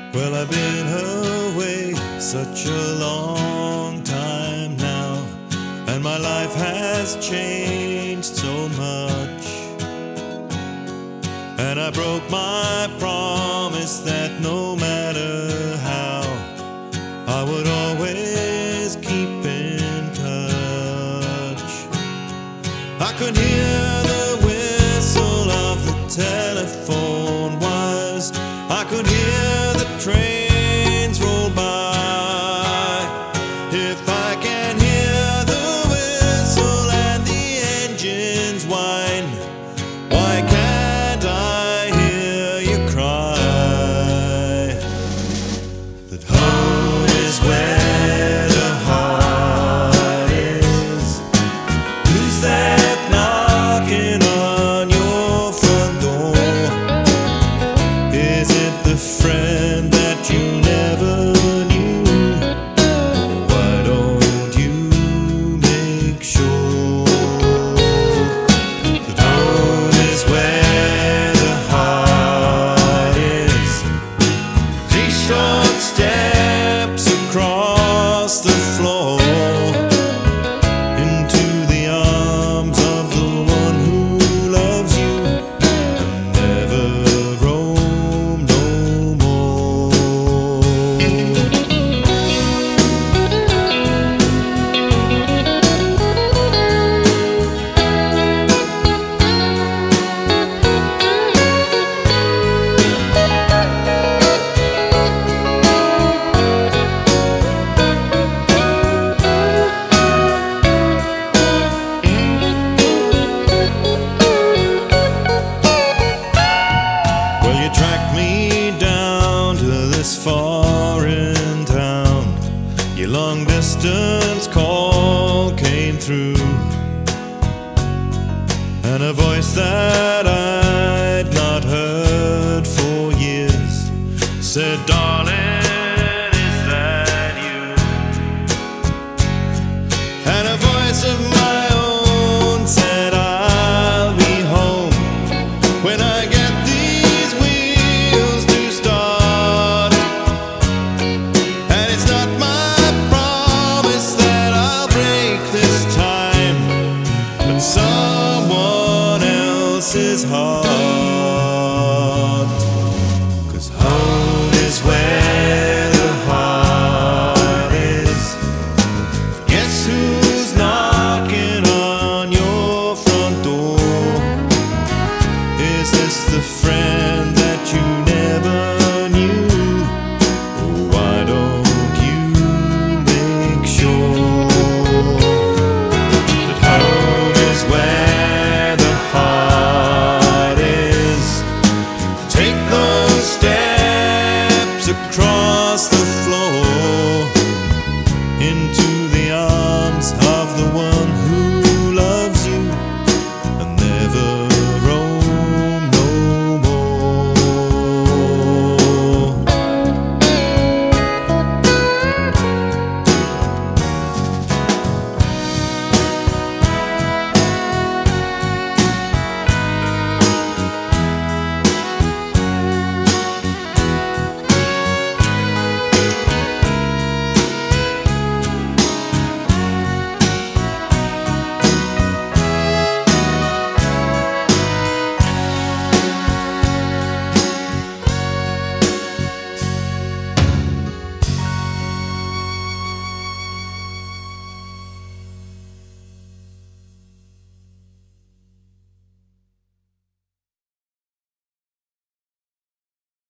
Well, I've been away such a long time now, and my life has changed so much. And I broke my promise that no matter how, I would always keep in touch. I could hear the whistle of the telephone wires, I could hear the trains roll by. If I can hear the whistle and the engines whine, why can't I hear you cry? That home is where the heart is. Who's that knocking on your front door? Is it the friend that you never knew? Why don't you make sure that home is where the heart is? 3 short steps across the floor into the arms of the one who loves you and never roam no more. Well, you tracked me down to this foreign town. Your long distance call came through, and a voice that I'd not heard for years said,